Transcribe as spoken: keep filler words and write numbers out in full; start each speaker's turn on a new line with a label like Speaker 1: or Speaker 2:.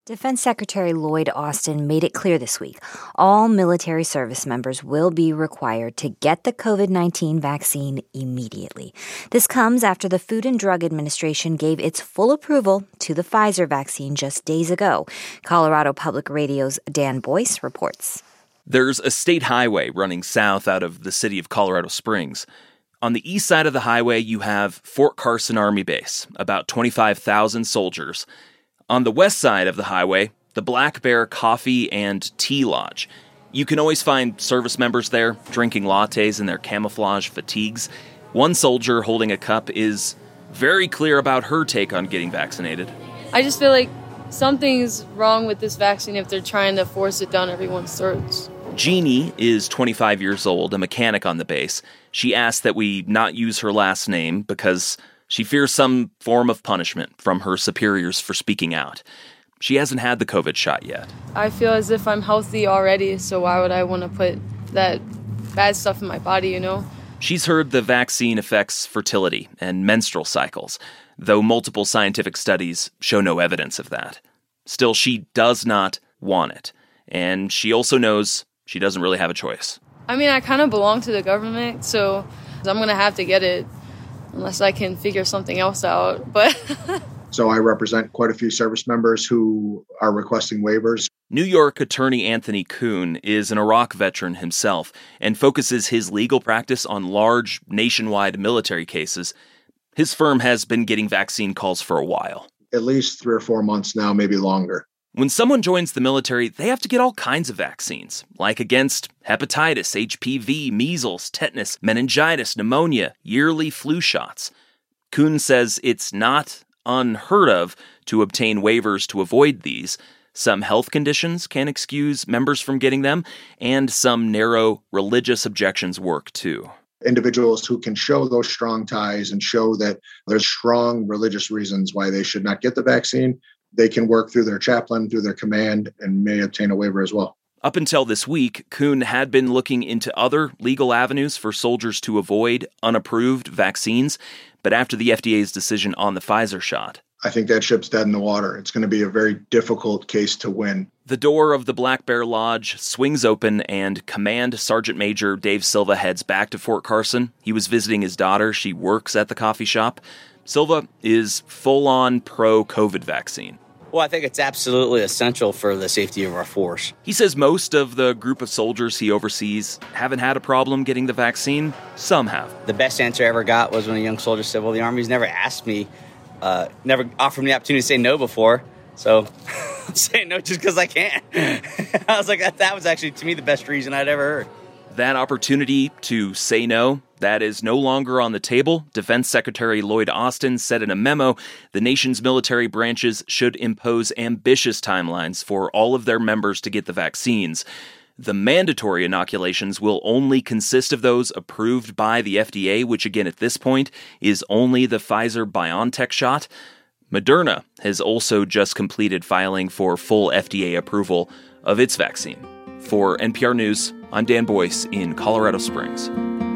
Speaker 1: Defense Secretary Lloyd Austin made it clear this week all military service members will be required to get the covid nineteen vaccine immediately. This comes after the Food and Drug Administration gave its full approval to the Pfizer vaccine just days ago. Colorado Public Radio's Dan Boyce reports.
Speaker 2: There's a state highway running south out of the city of Colorado Springs. On the east side of the highway, you have Fort Carson Army Base, about twenty-five thousand soldiers. On the west side of the highway, the Black Bear Coffee and Tea Lodge. You can always find service members there, drinking lattes in their camouflage fatigues. One soldier holding a cup is very clear about her take on getting vaccinated.
Speaker 3: I just feel like something's wrong with this vaccine if they're trying to force it down everyone's throats.
Speaker 2: Jeannie is twenty-five years old, a mechanic on the base. She asked that we not use her last name because she fears some form of punishment from her superiors for speaking out. She hasn't had the COVID shot yet.
Speaker 3: I feel as if I'm healthy already, so why would I want to put that bad stuff in my body, you know?
Speaker 2: She's heard the vaccine affects fertility and menstrual cycles, though multiple scientific studies show no evidence of that. Still, she does not want it, and she also knows she doesn't really have a choice.
Speaker 3: I mean, I kind of belong to the government, so I'm going to have to get it. Unless I can figure something else out, but...
Speaker 4: So I represent quite a few service members who are requesting waivers.
Speaker 2: New York attorney Anthony Kuhn is an Iraq veteran himself and focuses his legal practice on large, nationwide military cases. His firm has been getting vaccine calls for a while.
Speaker 4: At least three or four months now, maybe longer.
Speaker 2: When someone joins the military, they have to get all kinds of vaccines, like against hepatitis, H P V, measles, tetanus, meningitis, pneumonia, yearly flu shots. Kuhn says it's not unheard of to obtain waivers to avoid these. Some health conditions can excuse members from getting them, and some narrow religious objections work too.
Speaker 4: Individuals who can show those strong ties and show that there's strong religious reasons why they should not get the vaccine, they can work through their chaplain, through their command, and may obtain a waiver as well.
Speaker 2: Up until this week, Kuhn had been looking into other legal avenues for soldiers to avoid unapproved vaccines, but after the F D A's decision on the Pfizer shot,
Speaker 4: I think that ship's dead in the water. It's going to be a very difficult case to win.
Speaker 2: The door of the Black Bear Lodge swings open, and Command Sergeant Major Dave Silva heads back to Fort Carson. He was visiting his daughter. She works at the coffee shop. Silva is full-on pro-COVID vaccine.
Speaker 5: Well, I think it's absolutely essential for the safety of our force.
Speaker 2: He says most of the group of soldiers he oversees haven't had a problem getting the vaccine. Some have.
Speaker 5: The best answer I ever got was when a young soldier said, well, the Army's never asked me, uh, never offered me the opportunity to say no before, so I'm saying no just because I can. I was like, that, that was actually, to me, the best reason I'd ever heard.
Speaker 2: That opportunity to say no, that is no longer on the table. Defense Secretary Lloyd Austin said in a memo the nation's military branches should impose ambitious timelines for all of their members to get the vaccines. The mandatory inoculations will only consist of those approved by the F D A, which again at this point is only the Pfizer-BioNTech shot. Moderna has also just completed filing for full F D A approval of its vaccine. For N P R News, I'm Dan Boyce in Colorado Springs.